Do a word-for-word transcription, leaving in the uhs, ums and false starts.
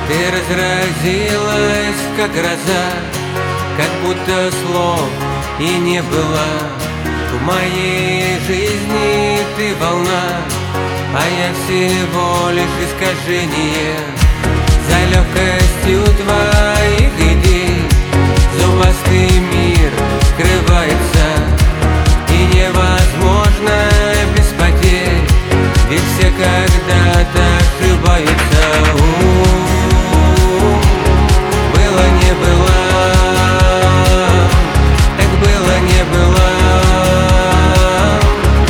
Ты разразилась, как гроза, как будто слов и не было. В моей жизни ты волна, а я всего лишь искажение. За легкостью твоих идей